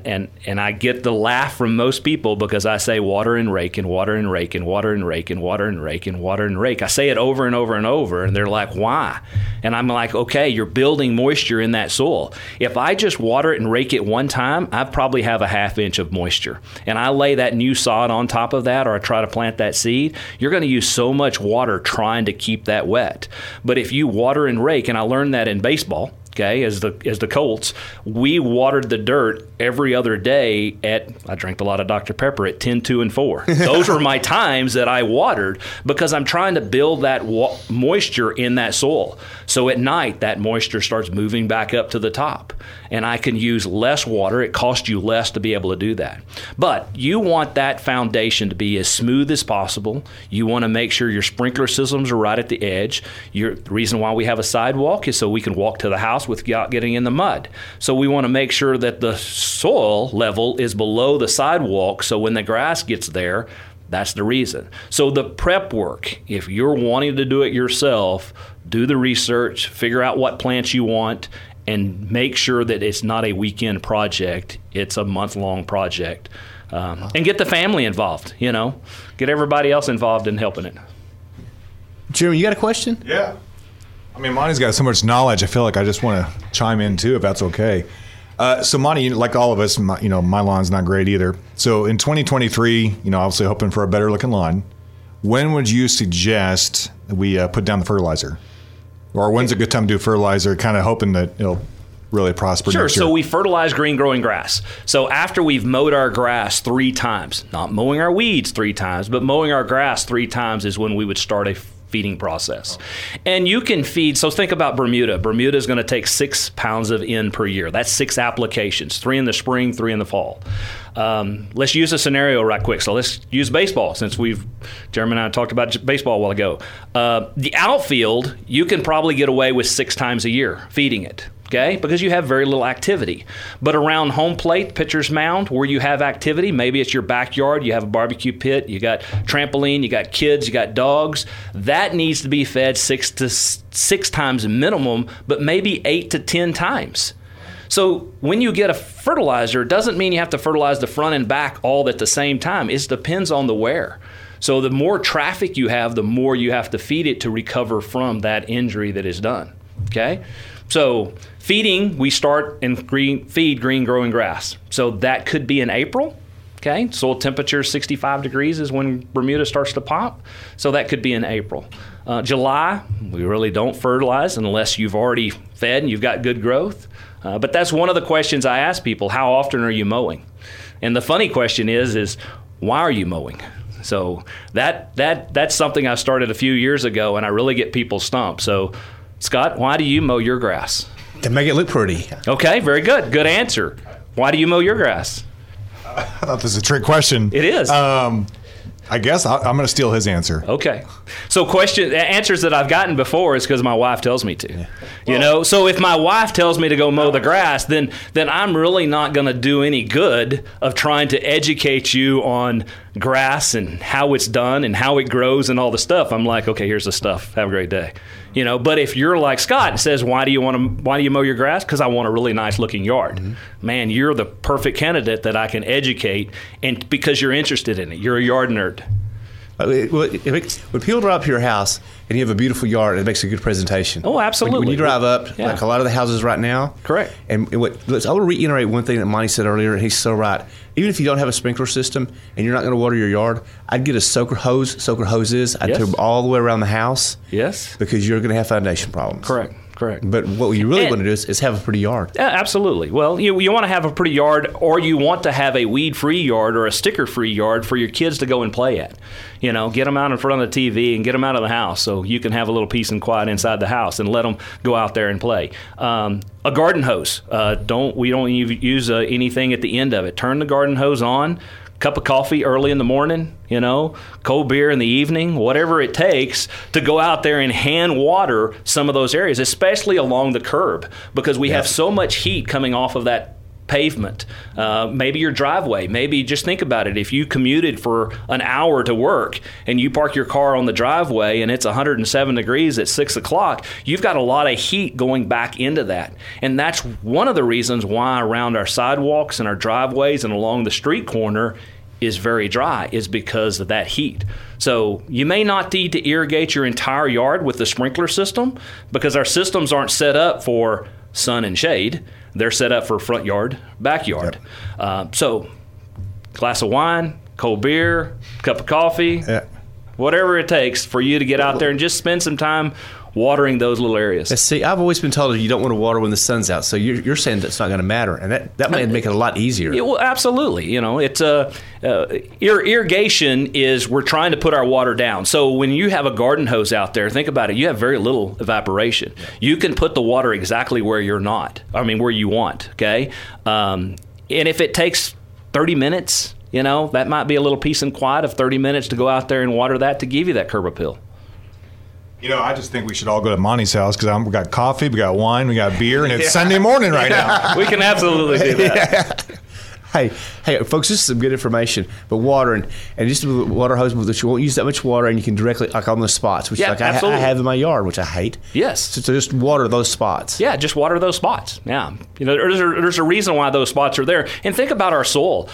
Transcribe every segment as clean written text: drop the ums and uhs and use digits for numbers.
And I get the laugh from most people because I say water and rake and water and rake and water and rake and water and rake and water and rake. I say it over and over and over, and they're like, why? And I'm like, okay, you're building moisture in that soil. If I just water it and rake it one time, I probably have a half inch of moisture. And I lay that new sod on top of that, or I try to plant that seed, you're going to use so much water trying to keep that wet. But if you water and rake, and I learned that in baseball, okay, as the Colts, we watered the dirt every other day I drank a lot of Dr. Pepper at 10, 2, and 4. Those were my times that I watered because I'm trying to build that moisture in that soil. So at night, that moisture starts moving back up to the top, and I can use less water. It costs you less to be able to do that. But you want that foundation to be as smooth as possible. You want to make sure your sprinkler systems are right at the edge. The reason why we have a sidewalk is so we can walk to the house without getting in the mud. So we want to make sure that the soil level is below the sidewalk, so when the grass gets there, that's the reason. So the prep work, if you're wanting to do it yourself, do the research, figure out what plants you want, and make sure that it's not a weekend project, it's a month-long project. And get the family involved, get everybody else involved in helping it. Jeremy, you got a question? Yeah. I mean, Monty's got so much knowledge. I feel like I just want to chime in too, if that's okay. So Monty, like all of us, my lawn's not great either. So in 2023, obviously hoping for a better looking lawn. When would you suggest we put down the fertilizer? Or when's a good time to do fertilizer, kind of hoping that it'll really prosper next year? Sure. So we fertilize green growing grass. So after we've mowed our grass 3 times, not mowing our weeds 3 times, but mowing our grass 3 times is when we would start a feeding process. And you can feed, so think about Bermuda. Bermuda is going to take 6 pounds of N per year. That's 6 applications, 3 in the spring, 3 in the fall. Let's use a scenario right quick. So let's use baseball, since Jeremy and I talked about baseball a while ago. The outfield, you can probably get away with 6 times a year feeding it. Okay, because you have very little activity. But around home plate, pitcher's mound, where you have activity, maybe it's your backyard, you have a barbecue pit, you got trampoline, you got kids, you got dogs, that needs to be fed 6 times minimum, but maybe 8 to 10 times. So when you get a fertilizer, it doesn't mean you have to fertilize the front and back all at the same time. It depends on the wear. So the more traffic you have, the more you have to feed it to recover from that injury that is done. Okay? So feeding, we start and feed green growing grass. So that could be in April. Okay, soil temperature 65 degrees is when Bermuda starts to pop. So that could be in April. July, we really don't fertilize unless you've already fed and you've got good growth. But that's one of the questions I ask people: how often are you mowing? And the funny question is why are you mowing? So that's something I started a few years ago, and I really get people stumped. So Scott, why do you mow your grass? To make it look pretty. Okay, very good. Good answer. Why do you mow your grass? I thought this was a trick question. It is. I guess I'm going to steal his answer. Okay. So answers that I've gotten before is because my wife tells me to. Yeah. So if my wife tells me to go mow the grass, then I'm really not going to do any good of trying to educate you on grass and how it's done and how it grows and all the stuff. I'm like, okay, here's the stuff. Have a great day. But if you're like Scott and says, why do you mow your grass? Because I want a really nice looking yard. Mm-hmm. Man, you're the perfect candidate that I can educate, and because you're interested in it. You're a yard nerd. When people drive up to your house and you have a beautiful yard, it makes a good presentation. Oh, absolutely. When you drive up, like a lot of the houses right now. Correct. And I want to reiterate one thing that Monty said earlier, and he's so right. Even if you don't have a sprinkler system and you're not going to water your yard, I'd get a soaker hoses. I'd tube all the way around the house. Yes. Because you're going to have foundation problems. Correct. But what you really want to do is have a pretty yard. Yeah, absolutely. Well, you want to have a pretty yard, or you want to have a weed-free yard or a sticker-free yard for your kids to go and play at. Get them out in front of the TV and get them out of the house so you can have a little peace and quiet inside the house and let them go out there and play. A garden hose. We don't use anything at the end of it. Turn the garden hose on. Cup of coffee early in the morning, cold beer in the evening, whatever it takes to go out there and hand water some of those areas, especially along the curb, because we have so much heat coming off of that pavement, maybe your driveway. Maybe just think about it. If you commuted for an hour to work and you park your car on the driveway and it's 107 degrees at 6 o'clock, you've got a lot of heat going back into that. And that's one of the reasons why around our sidewalks and our driveways and along the street corner is very dry, is because of that heat. So you may not need to irrigate your entire yard with the sprinkler system, because our systems aren't set up for sun and shade. They're set up for front yard, backyard. Yep. So glass of wine, cold beer, cup of coffee, whatever it takes for you to get out there and just spend some time watering those little areas. See, I've always been told you don't want to water when the sun's out, so you're saying that's not going to matter, and that might make it a lot easier. Yeah, well, absolutely. You know, it's irrigation is we're trying to put our water down. So when you have a garden hose out there, think about it. You have very little evaporation. You can put the water exactly where you want. Okay, and if it takes 30 minutes, you know, that might be a little peace and quiet of 30 minutes to go out there and water that to give you that curb appeal. You know, I just think we should all go to Monty's house because we got coffee, we got wine, we got beer, and it's Sunday morning right now. We can absolutely do that. Hey, folks, this is some good information. But watering, and just with water hose, that you won't use that much water, and you can directly, like on the spots, which I have in my yard, which I hate. Yes. So just water those spots. Yeah, just water those spots. Yeah. You know, there's a reason why those spots are there. And think about our soil.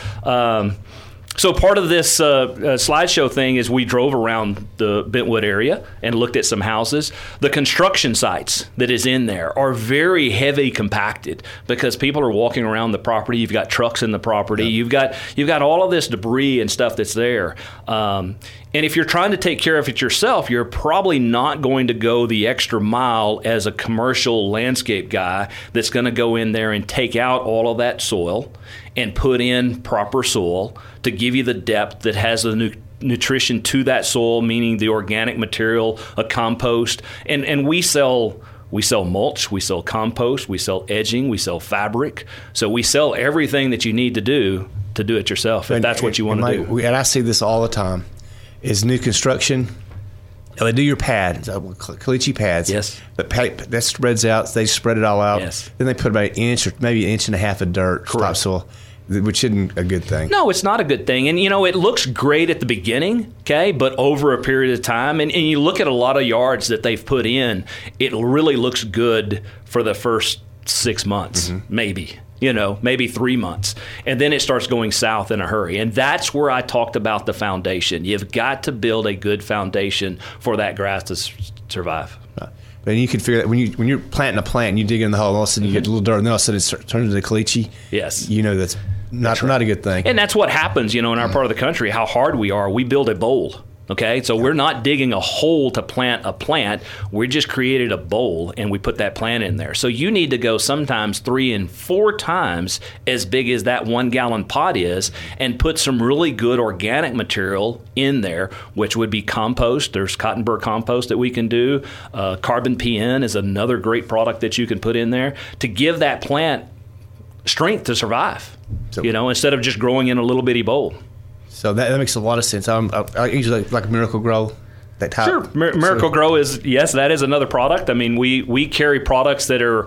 So part of this slideshow thing is we drove around the Bentwood area and looked at some houses. The construction sites that is in there are very heavy compacted because people are walking around the property. You've got trucks in the property. Yep. You've got all of this debris and stuff that's there. And if you're trying to take care of it yourself, you're probably not going to go the extra mile as a commercial landscape guy that's going to go in there and take out all of that soil and put in proper soil to give you the depth that has the nutrition to that soil, meaning the organic material, a compost. And we sell mulch, we sell compost, we sell edging, we sell fabric. So we sell everything that you need to do it yourself, if that's what you want to do. And I see this all the time, is new construction. They do your pad, caliche pads. Yes. But that spreads out. They spread it all out. Yes. Then they put about an inch or maybe an inch and a half of dirt, topsoil, which isn't a good thing. No, it's not a good thing. And, you know, it looks great at the beginning, okay, but over a period of time, and you look at a lot of yards that they've put in, it really looks good for the first 6 months, maybe. You know, maybe 3 months. And then it starts going south in a hurry. And that's where I talked about the foundation. You've got to build a good foundation for that grass to survive. But you can figure that when you're planting a plant and you dig in the hole, and all of a sudden you get a little dirt, and then all of a sudden it turns into caliche. Yes. You know that's not a good thing. And that's what happens, you know, in our part of the country, how hard we are. We build a bowl. Okay, so we're not digging a hole to plant a plant. We just created a bowl and we put that plant in there. So you need to go sometimes 3 and 4 times as big as that 1 gallon pot is and put some really good organic material in there, which would be compost. There's cotton burr compost that we can do. Carbon PN is another great product that you can put in there to give that plant strength to survive, you know, instead of just growing in a little bitty bowl. So that makes a lot of sense. I usually like Miracle-Gro. That type. Sure, Miracle-Gro is, yes, that is another product. I mean, we carry products that are,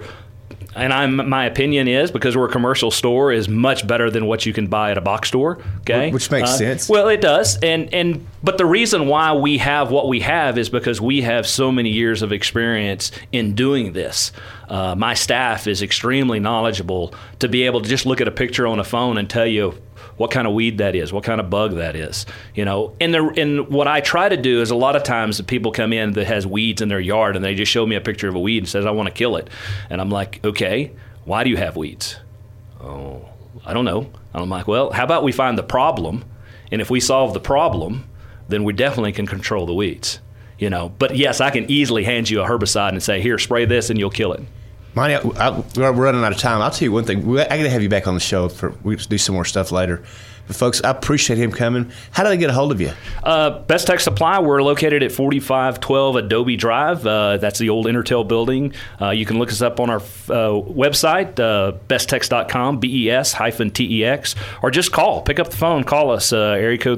and my opinion is, because we're a commercial store, is much better than what you can buy at a box store. Okay, which makes sense. Well, it does, but the reason why we have what we have is because we have so many years of experience in doing this. My staff is extremely knowledgeable to be able to just look at a picture on a phone and tell you what kind of weed that is, what kind of bug that is, you know. And what I try to do is a lot of times people come in that has weeds in their yard and they just show me a picture of a weed and says, I want to kill it. And I'm like, okay, why do you have weeds? Oh, I don't know. And I'm like, well, how about we find the problem? And if we solve the problem, then we definitely can control the weeds, you know. But yes, I can easily hand you a herbicide and say, here, spray this and you'll kill it. Monty, we're running out of time. I'll tell you one thing. I got to have you back on the show. We do some more stuff later. But folks, I appreciate him coming. How do they get a hold of you? Best Tech Supply. We're located at 4512 Adobe Drive. That's the old Intertel building. You can look us up on our website, besttex.com, BES-TEX, or just call. Pick up the phone. Call us, area code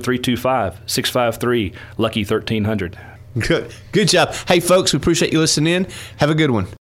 325-653-LUCKY-1300. Good job. Hey, folks, we appreciate you listening in. Have a good one.